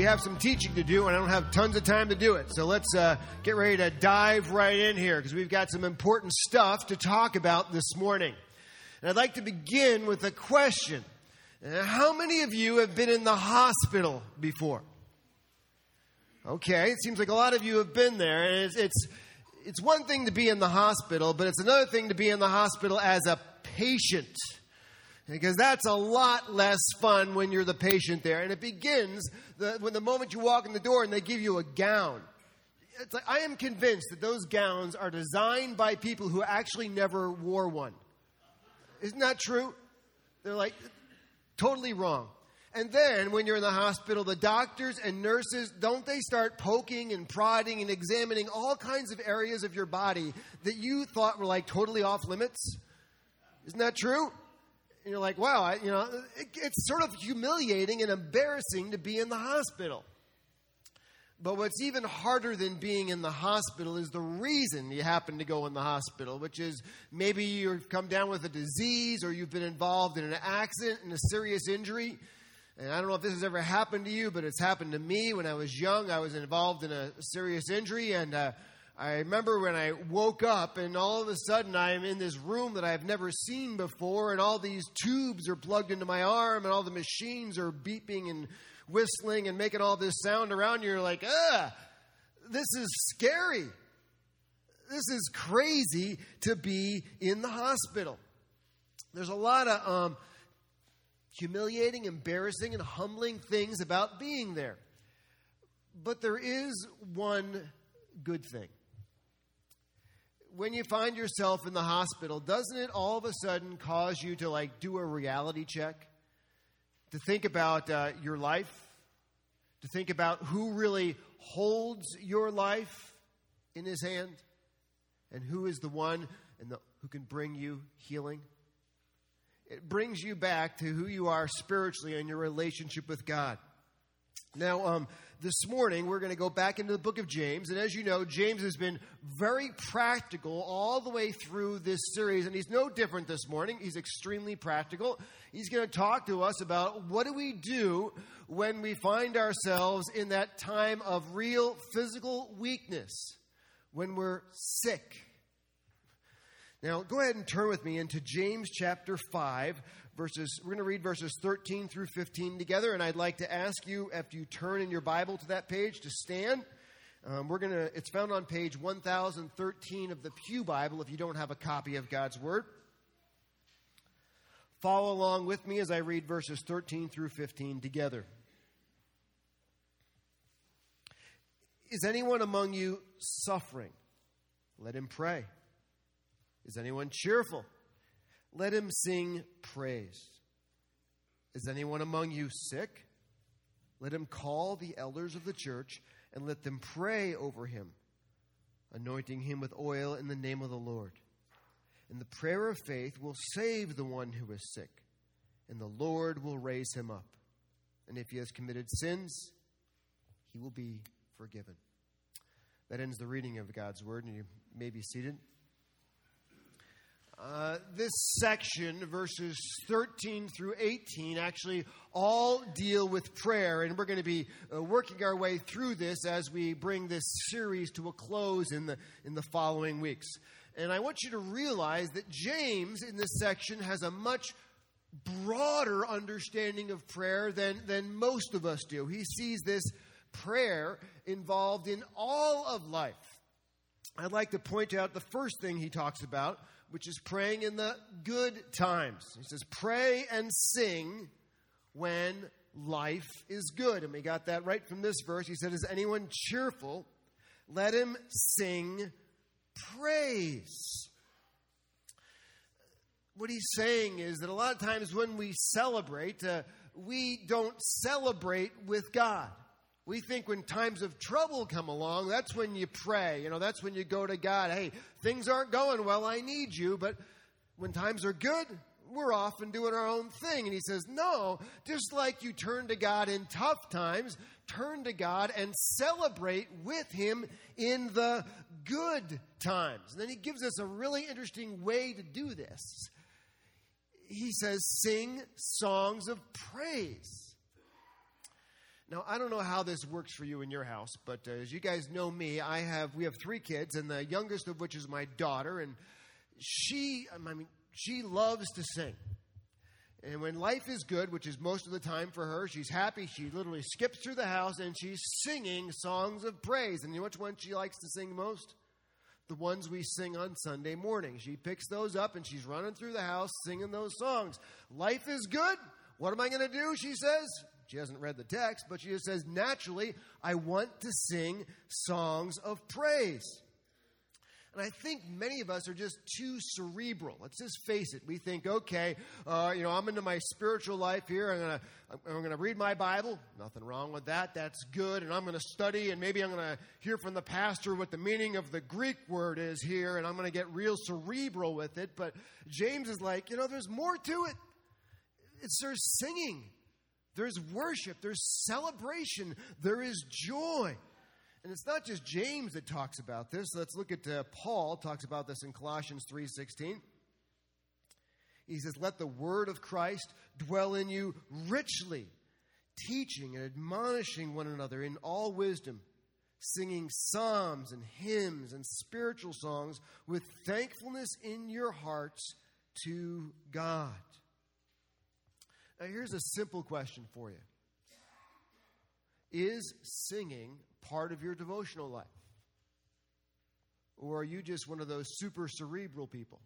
have some teaching to do, and I don't have tons of time to do it. So let's get ready to dive right in here, because we've got some important stuff to talk about this morning. And I'd like to begin with a question. How many of you have been in the hospital before? Okay, it seems like a lot of you have been there. And it's one thing to be in the hospital, but it's another thing to be in the hospital as a patient. Because that's a lot less fun when you're the patient there. And it begins when the moment you walk in the door and they give you a gown. It's like, I am convinced that those gowns are designed by people who actually never wore one. Isn't that true? They're like, totally wrong. And then when you're in the hospital, the doctors and nurses, don't they start poking and prodding and examining all kinds of areas of your body that you thought were like totally off limits? Isn't that true? And you're like, wow, it's sort of humiliating and embarrassing to be in the hospital. But what's even harder than being in the hospital is the reason you happen to go in the hospital, which is maybe you've come down with a disease or you've been involved in an accident and a serious injury. And I don't know if this has ever happened to you, but it's happened to me. When I was young, I was involved in a serious injury, and I remember when I woke up and all of a sudden I'm in this room that I've never seen before, and all these tubes are plugged into my arm and all the machines are beeping and whistling and making all this sound around you. You're like, this is scary. This is crazy to be in the hospital. There's a lot of humiliating, embarrassing, and humbling things about being there. But there is one good thing. When you find yourself in the hospital, doesn't it all of a sudden cause you to do a reality check? To think about your life? To think about who really holds your life in his hand? And who is the one who can bring you healing? It brings you back to who you are spiritually and your relationship with God. Now, this morning, we're going to go back into the book of James. And as you know, James has been very practical all the way through this series. And he's no different this morning. He's extremely practical. He's going to talk to us about what do we do when we find ourselves in that time of real physical weakness, when we're sick. Now, go ahead and turn with me into James chapter 5. We're going to read verses 13 through 15 together, and I'd like to ask you, after you turn in your Bible to that page, to stand. It's found on page 1013 of the Pew Bible if you don't have a copy of God's Word. Follow along with me as I read verses 13 through 15 together. Is anyone among you suffering? Let him pray. Is anyone cheerful? Let him sing praise. Is anyone among you sick? Let him call the elders of the church and let them pray over him, anointing him with oil in the name of the Lord. And the prayer of faith will save the one who is sick, and the Lord will raise him up. And if he has committed sins, he will be forgiven. That ends the reading of God's word, and you may be seated. This section, verses 13 through 18, actually all deal with prayer, and we're going to be working our way through this as we bring this series to a close in the following weeks. And I want you to realize that James in this section has a much broader understanding of prayer than most of us do. He sees this prayer involved in all of life. I'd like to point out the first thing he talks about, which is praying in the good times. He says, pray and sing when life is good. And we got that right from this verse. He said, is anyone cheerful? Let him sing praise. What he's saying is that a lot of times when we celebrate, we don't celebrate with God. We think when times of trouble come along, that's when you pray. That's when you go to God. Hey, things aren't going well. I need you. But when times are good, we're off and doing our own thing. And he says, no, just like you turn to God in tough times, turn to God and celebrate with him in the good times. And then he gives us a really interesting way to do this. He says, sing songs of praise. Now, I don't know how this works for you in your house, but as you guys know me, we have 3 kids, and the youngest of which is my daughter, and she loves to sing. And when life is good, which is most of the time for her, she's happy. She literally skips through the house and she's singing songs of praise. And you know which one she likes to sing most? The ones we sing on Sunday morning. She picks those up and she's running through the house singing those songs. Life is good. What am I going to do? She says. She hasn't read the text, but she just says, naturally, I want to sing songs of praise. And I think many of us are just too cerebral. Let's just face it. We think, okay, I'm into my spiritual life here. I'm gonna read my Bible. Nothing wrong with that. That's good. And I'm going to study, and maybe I'm going to hear from the pastor what the meaning of the Greek word is here, and I'm going to get real cerebral with it. But James is like, there's more to it. There's singing. There's worship. There's celebration. There is joy. And it's not just James that talks about this. Let's look at Paul talks about this in Colossians 3:16. He says, let the word of Christ dwell in you richly, teaching and admonishing one another in all wisdom, singing psalms and hymns and spiritual songs with thankfulness in your hearts to God. Now here's a simple question for you. Is singing part of your devotional life? Or are you just one of those super cerebral people?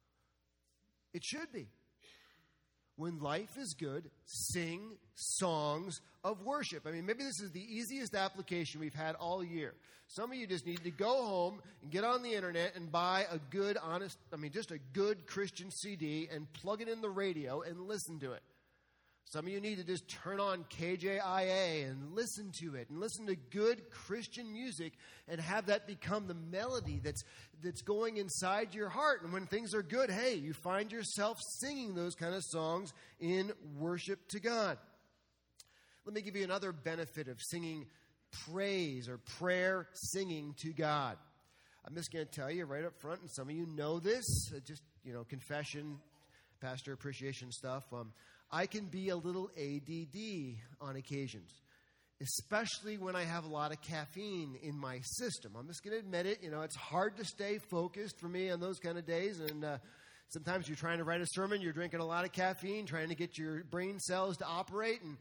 It should be. When life is good, sing songs of worship. Maybe this is the easiest application we've had all year. Some of you just need to go home and get on the internet and buy a good, just a good Christian CD and plug it in the radio and listen to it. Some of you need to just turn on KJIA and listen to it and listen to good Christian music and have that become the melody that's going inside your heart. And when things are good, hey, you find yourself singing those kind of songs in worship to God. Let me give you another benefit of singing praise or prayer singing to God. I'm just going to tell you right up front, and some of you know this, confession, pastor appreciation stuff. I can be a little ADD on occasions, especially when I have a lot of caffeine in my system. I'm just going to admit it. It's hard to stay focused for me on those kind of days. And sometimes you're trying to write a sermon, you're drinking a lot of caffeine, trying to get your brain cells to operate. And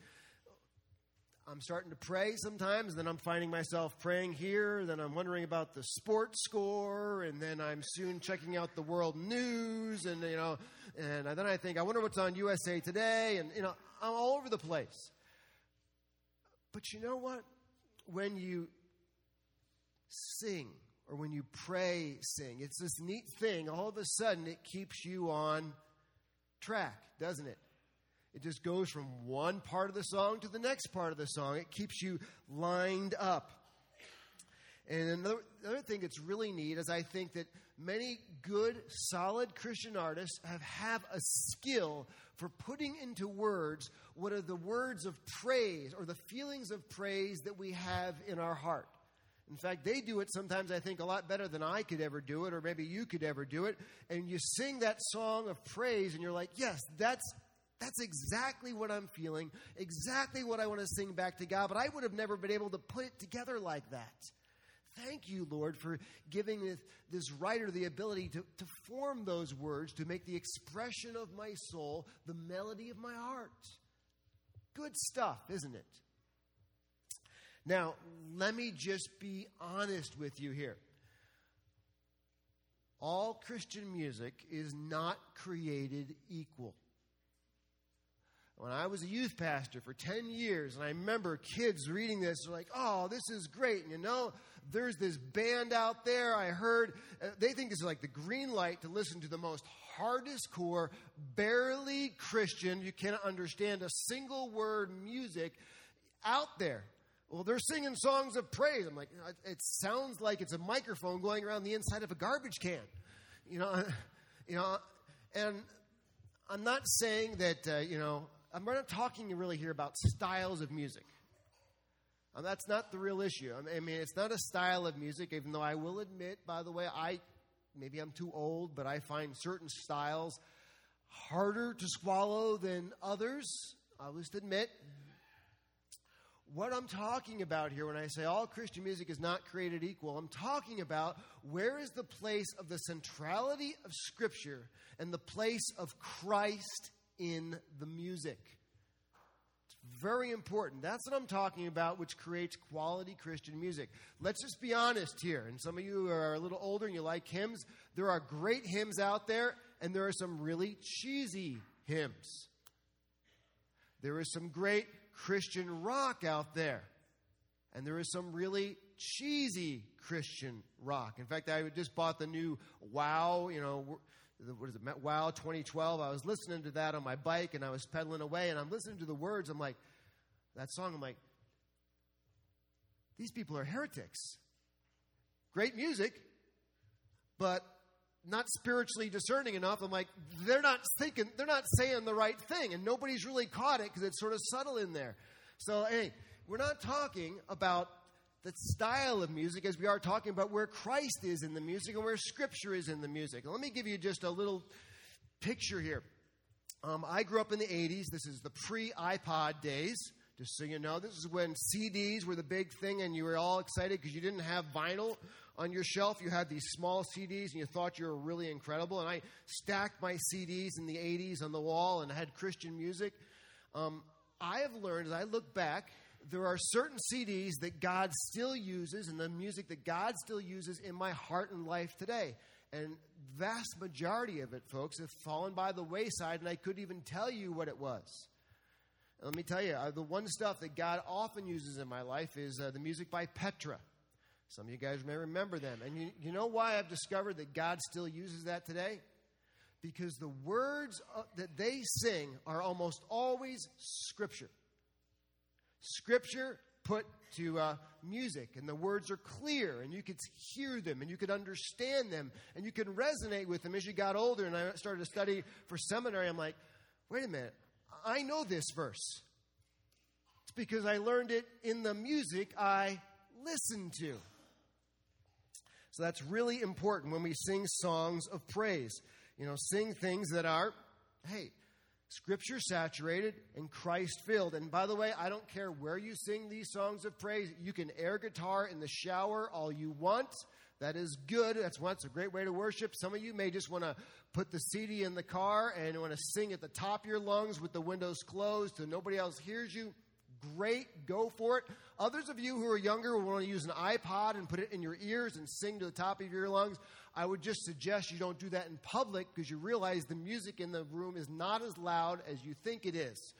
I'm starting to pray sometimes, then I'm finding myself praying here, then I'm wondering about the sports score, and then I'm soon checking out the world news, and and then I think, I wonder what's on USA Today, and I'm all over the place. But you know what? When you sing, or when you pray, sing, it's this neat thing. All of a sudden, it keeps you on track, doesn't it? It just goes from one part of the song to the next part of the song. It keeps you lined up. And another thing that's really neat is I think that many good, solid Christian artists have a skill for putting into words what are the words of praise or the feelings of praise that we have in our heart. In fact, they do it sometimes, I think, a lot better than I could ever do it, or maybe you could ever do it. And you sing that song of praise, and you're like, yes, that's exactly what I'm feeling, exactly what I want to sing back to God, but I would have never been able to put it together like that. Thank you, Lord, for giving this writer the ability to form those words, to make the expression of my soul the melody of my heart. Good stuff, isn't it? Now, let me just be honest with you here. All Christian music is not created equal. When I was a youth pastor for 10 years, and I remember kids reading this, they're like, oh, this is great. And there's this band out there I heard. They think this is like the green light to listen to the most hardest core, barely Christian, you cannot understand a single word music out there. Well, they're singing songs of praise. I'm like, it sounds like it's a microphone going around the inside of a garbage can. And I'm not saying that, I'm not talking really here about styles of music. That's not the real issue. It's not a style of music, even though I will admit, by the way, maybe I'm too old, but I find certain styles harder to swallow than others. I'll just admit. what I'm talking about here when I say all Christian music is not created equal, I'm talking about where is the place of the centrality of Scripture and the place of Christ in the music. It's very important. That's what I'm talking about, which creates quality Christian music. Let's just be honest here. And some of you are a little older and you like hymns. There are great hymns out there, and there are some really cheesy hymns. There is some great Christian rock out there, and there is some really cheesy Christian rock. In fact, I just bought the new Wow, what is it, Wow 2012. I was listening to that on my bike, and I was pedaling away, and I'm listening to the words. I'm like, that song, I'm like, these people are heretics. Great music, but not spiritually discerning enough. I'm like, they're not saying the right thing, and nobody's really caught it because it's sort of subtle in there. So, hey, we're not talking about the style of music as we are talking about where Christ is in the music and where Scripture is in the music. Now, let me give you just a little picture here. I grew up in the 80s. This is the pre-iPod days. Just so you know, this is when CDs were the big thing, and you were all excited because you didn't have vinyl on your shelf. You had these small CDs, and you thought you were really incredible. And I stacked my CDs in the 80s on the wall and had Christian music. I have learned, as I look back, there are certain CDs that God still uses and the music that God still uses in my heart and life today. And vast majority of it, folks, have fallen by the wayside, and I couldn't even tell you what it was. Let me tell you, the one stuff that God often uses in my life is the music by Petra. Some of you guys may remember them. And you know why I've discovered that God still uses that today? Because the words that they sing are almost always Scripture. Scripture put to music, and the words are clear, and you could hear them, and you could understand them, and you could resonate with them. As you got older and I started to study for seminary, I'm like, wait a minute. I know this verse. It's because I learned it in the music I listened to. So that's really important when we sing songs of praise. Sing things that are, Scripture saturated and Christ filled. And by the way, I don't care where you sing these songs of praise. You can air guitar in the shower all you want. That is good. That's a great way to worship. Some of you may just want to put the CD in the car and want to sing at the top of your lungs with the windows closed so nobody else hears you. Great. Go for it. Others of you who are younger will want to use an iPod and put it in your ears and sing to the top of your lungs. I would just suggest you don't do that in public because you realize the music in the room is not as loud as you think it is.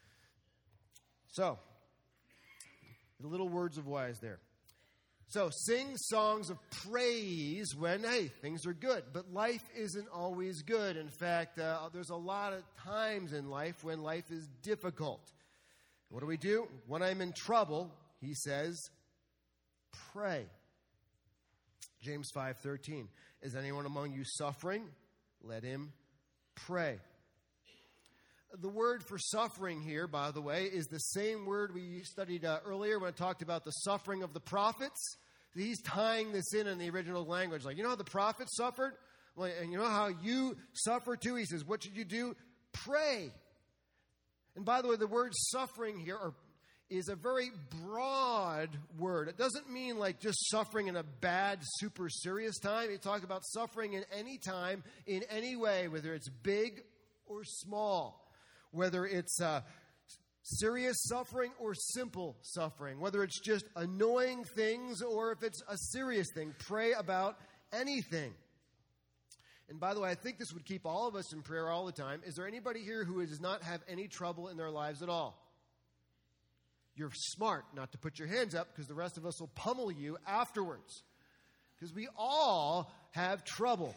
So, the little words of wise there. So, sing songs of praise when, things are good. But life isn't always good. In fact, there's a lot of times in life when life is difficult. What do? When I'm in trouble, he says, pray. James 5:13. Is anyone among you suffering? Let him pray. The word for suffering here, by the way, is the same word we studied earlier when I talked about the suffering of the prophets. He's tying this in the original language. Like, you know how the prophets suffered? Well, and you know how you suffer too? He says, what should you do? Pray. And by the way, the word suffering here is a very broad word. It doesn't mean like just suffering in a bad, super serious time. It talks about suffering in any time, in any way, whether it's big or small. Whether it's serious suffering or simple suffering. Whether it's just annoying things or if it's a serious thing. Pray about anything. And by the way, I think this would keep all of us in prayer all the time. Is there anybody here who does not have any trouble in their lives at all? You're smart not to put your hands up because the rest of us will pummel you afterwards. Because we all have trouble.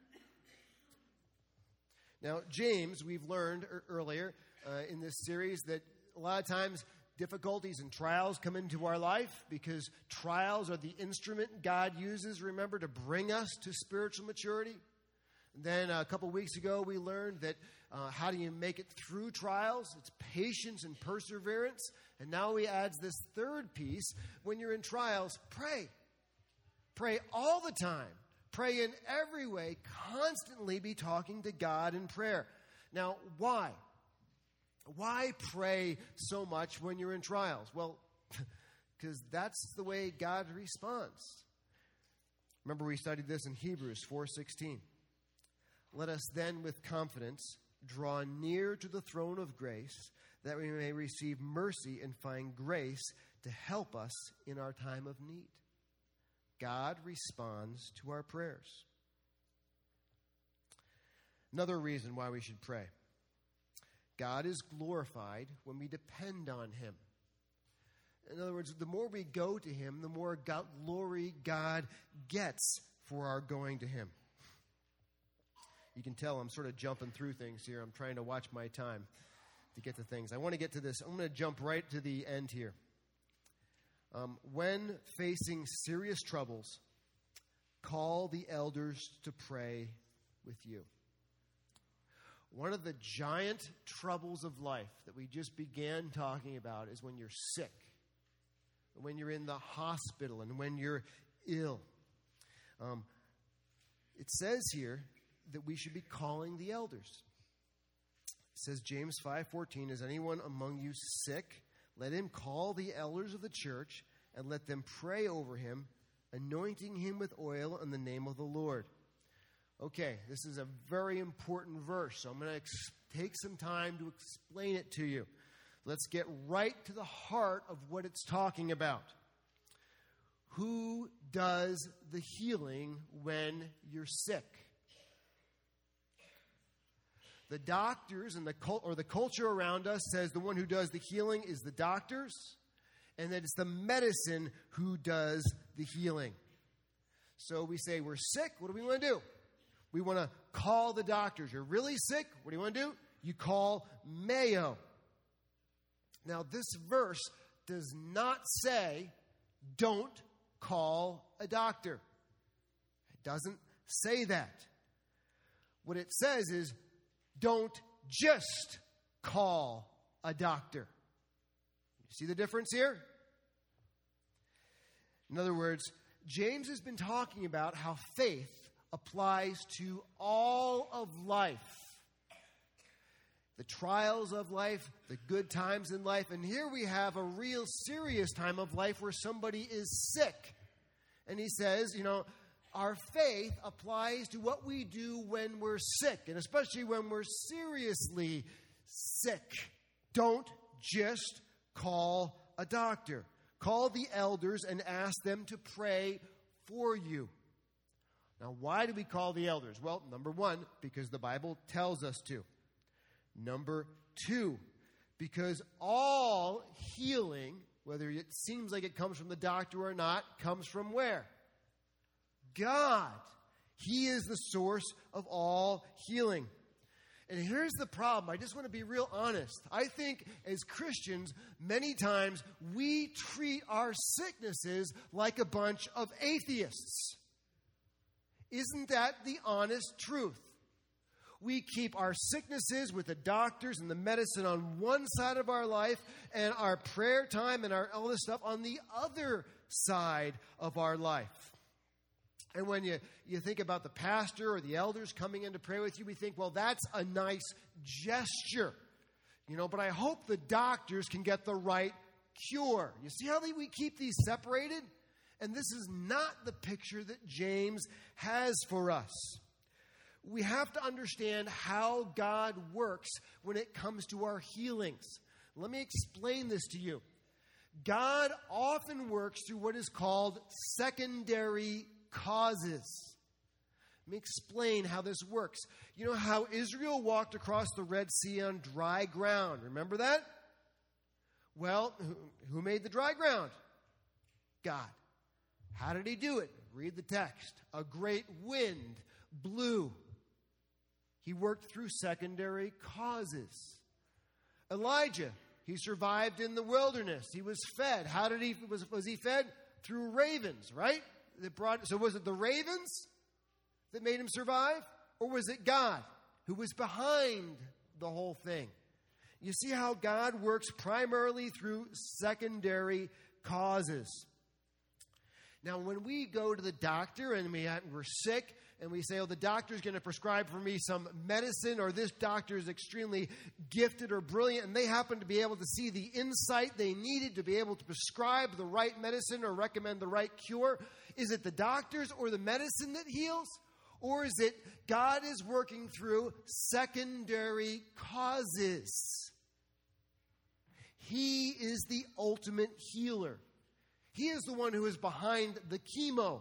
Now, James, we've learned earlier in this series that a lot of times difficulties and trials come into our life because trials are the instrument God uses, remember, to bring us to spiritual maturity. And then a couple weeks ago, we learned that how do you make it through trials? It's patience and perseverance. And now he adds this third piece. When you're in trials, pray. Pray all the time. Pray in every way. Constantly be talking to God in prayer. Now, why? Why pray so much when you're in trials? Well, because that's the way God responds. Remember, we studied this in Hebrews 4:16. Let us then with confidence draw near to the throne of grace, that we may receive mercy and find grace to help us in our time of need. God responds to our prayers. Another reason why we should pray. God is glorified when we depend on Him. In other words, the more we go to Him, the more glory God gets for our going to Him. You can tell I'm sort of jumping through things here. I'm trying to watch my time to get to things. I want to get to this. I'm going to jump right to the end here. When facing serious troubles, call the elders to pray with you. One of the giant troubles of life that we just began talking about is when you're sick, when you're in the hospital, and when you're ill. It says here that we should be calling the elders. It says, James 5:14, is anyone among you sick? Let him call the elders of the church and let them pray over him, anointing him with oil in the name of the Lord. Okay, this is a very important verse, so I'm going to take some time to explain it to you. Let's get right to the heart of what it's talking about. Who does the healing when you're sick? The doctors and the culture around us says the one who does the healing is the doctors, and that it's the medicine who does the healing. So we say we're sick. What do we want to do? We want to call the doctors. You're really sick. What do you want to do? You call Mayo. Now, this verse does not say don't call a doctor. It doesn't say that. What it says is don't just call a doctor. You see the difference here? In other words, James has been talking about how faith applies to all of life. The trials of life, the good times in life. And here we have a real serious time of life where somebody is sick. And he says, our faith applies to what we do when we're sick, and especially when we're seriously sick. Don't just call a doctor. Call the elders and ask them to pray for you. Now, why do we call the elders? Well, number one, because the Bible tells us to. Number two, because all healing, whether it seems like it comes from the doctor or not, comes from where? God. He is the source of all healing. And here's the problem. I just want to be real honest. I think as Christians, many times we treat our sicknesses like a bunch of atheists. Isn't that the honest truth? We keep our sicknesses with the doctors and the medicine on one side of our life and our prayer time and all this stuff on the other side of our life. And when you think about the pastor or the elders coming in to pray with you, we think, well, that's a nice gesture. But I hope the doctors can get the right cure. You see how we keep these separated? And this is not the picture that James has for us. We have to understand how God works when it comes to our healings. Let me explain this to you. God often works through what is called secondary causes. Let me explain how this works. You know how Israel walked across the Red Sea on dry ground? Remember that? Well, who made the dry ground? God. How did he do it? Read the text. A great wind blew. He worked through secondary causes. Elijah, he survived in the wilderness. He was fed. How did was he fed? Through ravens, right? So was it the ravens that made him survive? Or was it God who was behind the whole thing? You see how God works primarily through secondary causes. Now, when we go to the doctor and we're sick, and we say, oh, the doctor's going to prescribe for me some medicine, or this doctor is extremely gifted or brilliant, and they happen to be able to see the insight they needed to be able to prescribe the right medicine or recommend the right cure. Is it the doctors or the medicine that heals? Or is it God is working through secondary causes? He is the ultimate healer. He is the one who is behind the chemo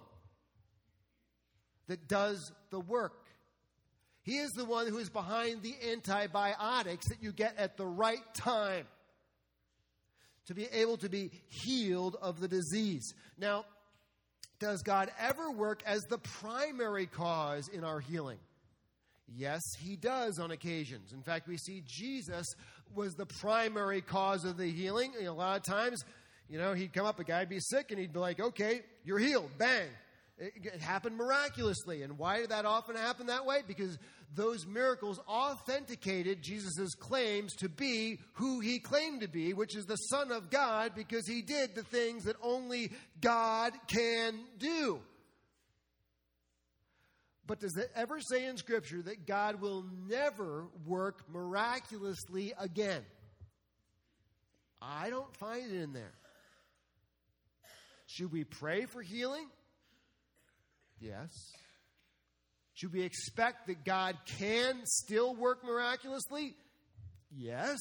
that does the work. He is the one who is behind the antibiotics that you get at the right time to be able to be healed of the disease. Now, does God ever work as the primary cause in our healing? Yes, he does on occasions. In fact, we see Jesus was the primary cause of the healing. A lot of times, he'd come up, a guy would be sick, and he'd be like, okay, you're healed. Bang. It happened miraculously. And why did that often happen that way? Because those miracles authenticated Jesus' claims to be who he claimed to be, which is the Son of God, because he did the things that only God can do. But does it ever say in Scripture that God will never work miraculously again? I don't find it in there. Should we pray for healing? Yes. Should we expect that God can still work miraculously? Yes.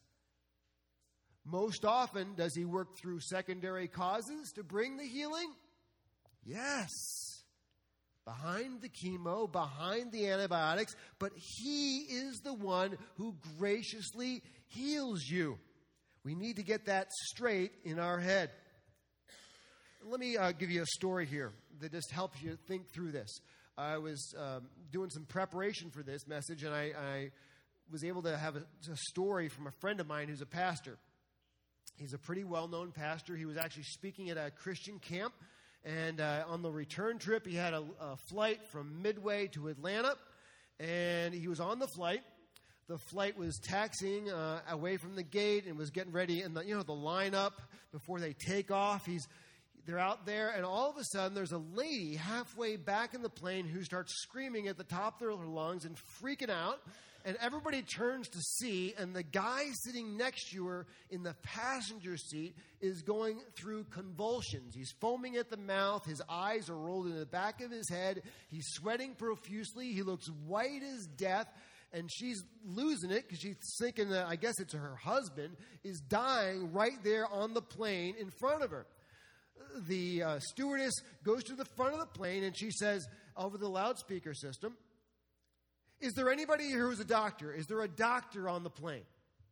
Most often, does he work through secondary causes to bring the healing? Yes. Behind the chemo, behind the antibiotics, but he is the one who graciously heals you. We need to get that straight in our head. Let me give you a story here that just helps you think through this. I was doing some preparation for this message, and I was able to have a story from a friend of mine who's a pastor. He's a pretty well-known pastor. He was actually speaking at a Christian camp, and on the return trip, he had a flight from Midway to Atlanta, and he was on the flight. The flight was taxiing away from the gate and was getting ready, and the lineup before they take off. They're out there, and all of a sudden, there's a lady halfway back in the plane who starts screaming at the top of her lungs and freaking out. And everybody turns to see, and the guy sitting next to her in the passenger seat is going through convulsions. He's foaming at the mouth. His eyes are rolled in the back of his head. He's sweating profusely. He looks white as death. And she's losing it because she's thinking that, I guess it's her husband, is dying right there on the plane in front of her. The stewardess goes to the front of the plane and she says over the loudspeaker system, "Is there anybody here who's a doctor? Is there a doctor on the plane?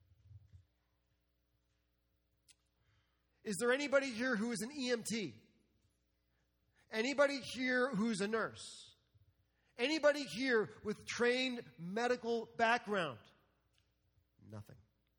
Is there anybody here who is an EMT? Anybody here who's a nurse? Anybody here with trained medical background?" Nothing.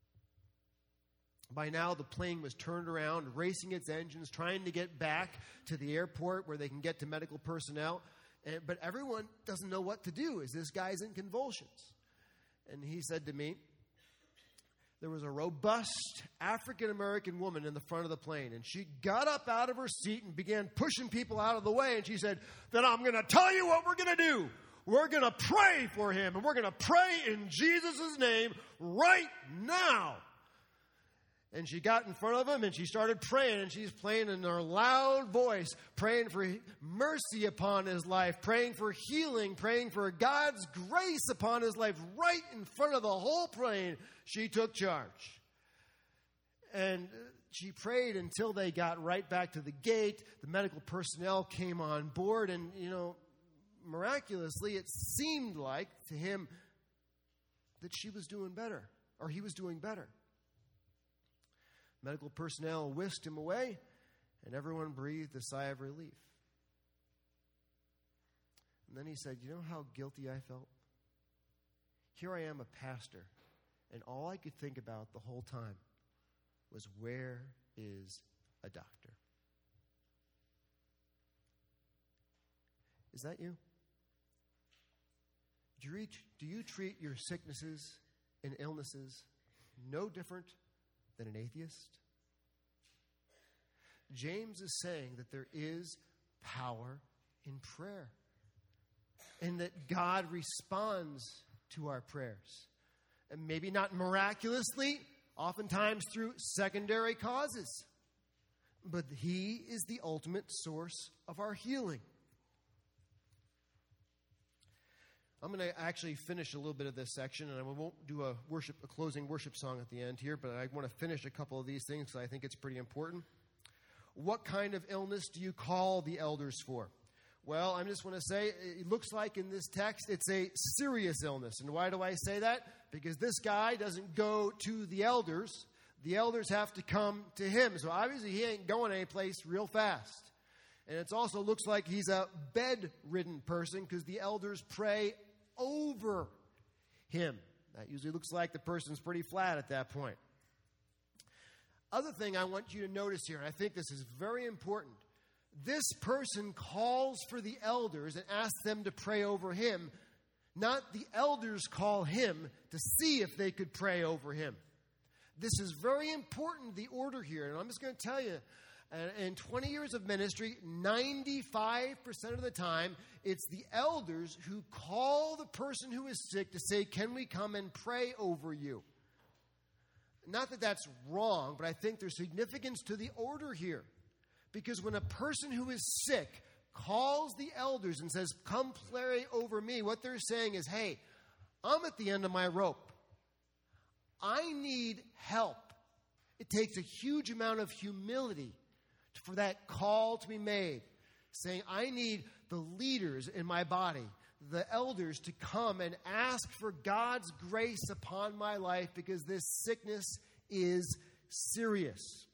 By now, the plane was turned around, racing its engines, trying to get back to the airport where they can get to medical personnel. But everyone doesn't know what to do as this guy's in convulsions. And he said to me, there was a robust African-American woman in the front of the plane, and she got up out of her seat and began pushing people out of the way, and she said, "Then I'm going to tell you what we're going to do. We're going to pray for him, and we're going to pray in Jesus' name right now." And she got in front of him and she started praying, and she's praying in her loud voice, praying for mercy upon his life, praying for healing, praying for God's grace upon his life. Right in front of the whole plane, she took charge. And she prayed until they got right back to the gate. The medical personnel came on board, and, miraculously, it seemed like to him that she was doing better, or he was doing better. Medical personnel whisked him away, and everyone breathed a sigh of relief. And then he said, "You know how guilty I felt? Here I am, a pastor, and all I could think about the whole time was, where is a doctor?" Is that you? Do you treat your sicknesses and illnesses no different than an atheist? James is saying that there is power in prayer. and that God responds to our prayers. And maybe not miraculously, oftentimes through secondary causes. But He is the ultimate source of our healing. I'm going to actually finish a little bit of this section, and I won't do a closing worship song at the end here, but I want to finish a couple of these things because I think it's pretty important. What kind of illness do you call the elders for? Well, I just want to say, it looks like in this text, it's a serious illness. And why do I say that? Because this guy doesn't go to the elders. The elders have to come to him. So obviously he ain't going anyplace real fast. And it also looks like he's a bedridden person because the elders pray over him. That usually looks like the person's pretty flat at that point. Other thing I want you to notice here, and I think this is very important. This person calls for the elders and asks them to pray over him, not the elders call him to see if they could pray over him. This is very important, the order here. And I'm just going to tell you, in 20 years of ministry, 95% of the time, it's the elders who call the person who is sick to say, can we come and pray over you? Not that that's wrong, but I think there's significance to the order here. Because when a person who is sick calls the elders and says, come pray over me, what they're saying is, hey, I'm at the end of my rope. I need help. It takes a huge amount of humility for that call to be made, saying, I need the leaders in my body, the elders, to come and ask for God's grace upon my life because this sickness is serious.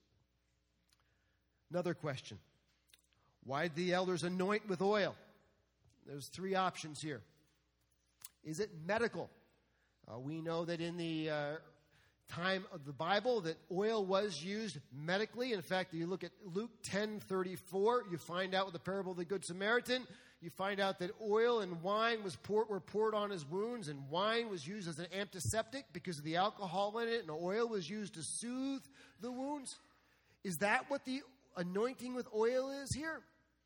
Another question. Why did the elders anoint with oil? There's three options here. Is it medical? We know that in the time of the Bible that oil was used medically. In fact, you look at Luke 10:34, you find out with the parable of the Good Samaritan, you find out that oil and wine were poured on his wounds, and wine was used as an antiseptic because of the alcohol in it, and oil was used to soothe the wounds. Is that what the anointing with oil is here?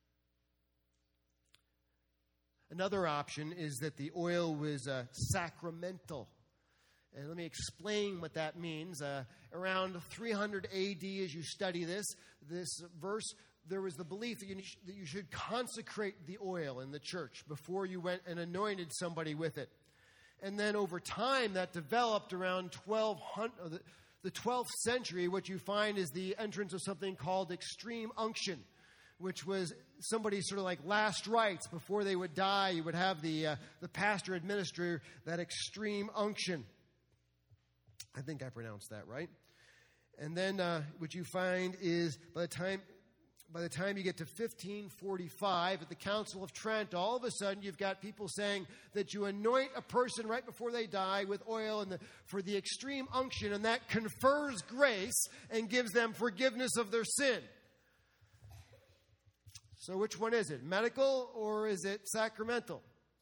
Another option is that the oil was sacramental. And let me explain what that means. Around 300 AD, as you study this verse, there was the belief that you should consecrate the oil in the church before you went and anointed somebody with it. And then over time, that developed around the 12th century. What you find is the entrance of something called extreme unction, which was somebody's sort of like last rites. Before they would die, you would have the pastor administer that extreme unction. I think I pronounced that right. And then what you find is by the time you get to 1545 at the Council of Trent, all of a sudden you've got people saying that you anoint a person right before they die with oil for the extreme unction, and that confers grace and gives them forgiveness of their sin. So which one is it? Medical or is it sacramental?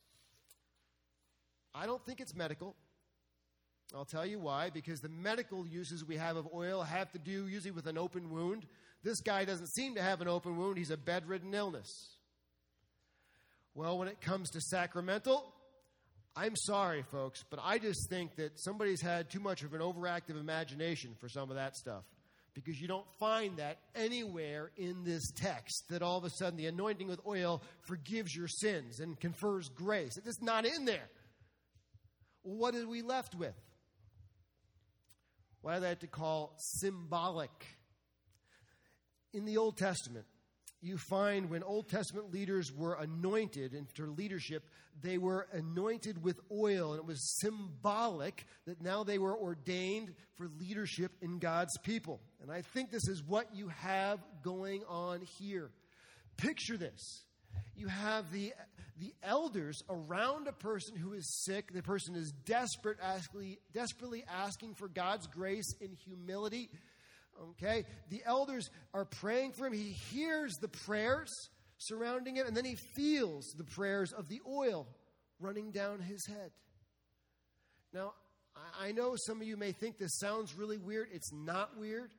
I don't think it's medical. I'll tell you why. Because the medical uses we have of oil have to do usually with an open wound. This guy doesn't seem to have an open wound. He's a bedridden illness. Well, when it comes to sacramental, I'm sorry, folks, but I just think that somebody's had too much of an overactive imagination for some of that stuff. Because you don't find that anywhere in this text, that all of a sudden the anointing with oil forgives your sins and confers grace. It's just not in there. Well, what are we left with? What I like to call symbolic. In the Old Testament, you find when Old Testament leaders were anointed into leadership, they were anointed with oil, and it was symbolic that now they were ordained for leadership in God's people. And I think this is what you have going on here. Picture this. You have the elders around a person who is sick. The person is desperately asking for God's grace in humility. Okay? The elders are praying for him. He hears the prayers surrounding him, and then he feels the prayers of the oil running down his head. Now, I know some of you may think this sounds really weird. It's not weird.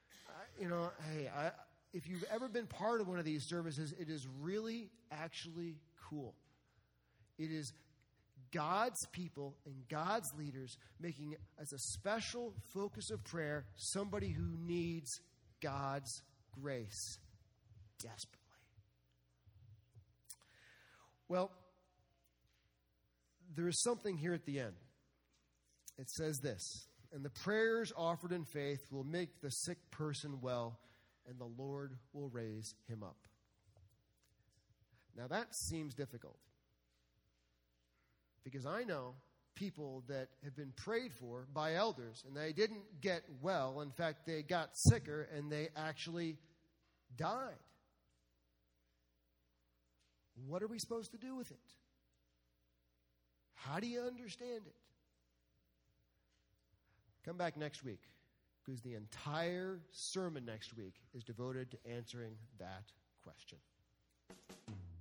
If you've ever been part of one of these services, it is really actually cool. It is God's people and God's leaders making it as a special focus of prayer somebody who needs God's grace desperately. Well, there is something here at the end. It says this, and the prayers offered in faith will make the sick person well, and the Lord will raise him up. Now that seems difficult, because I know people that have been prayed for by elders, and they didn't get well. In fact, they got sicker, and they actually died. What are we supposed to do with it? How do you understand it? Come back next week, because the entire sermon next week is devoted to answering that question.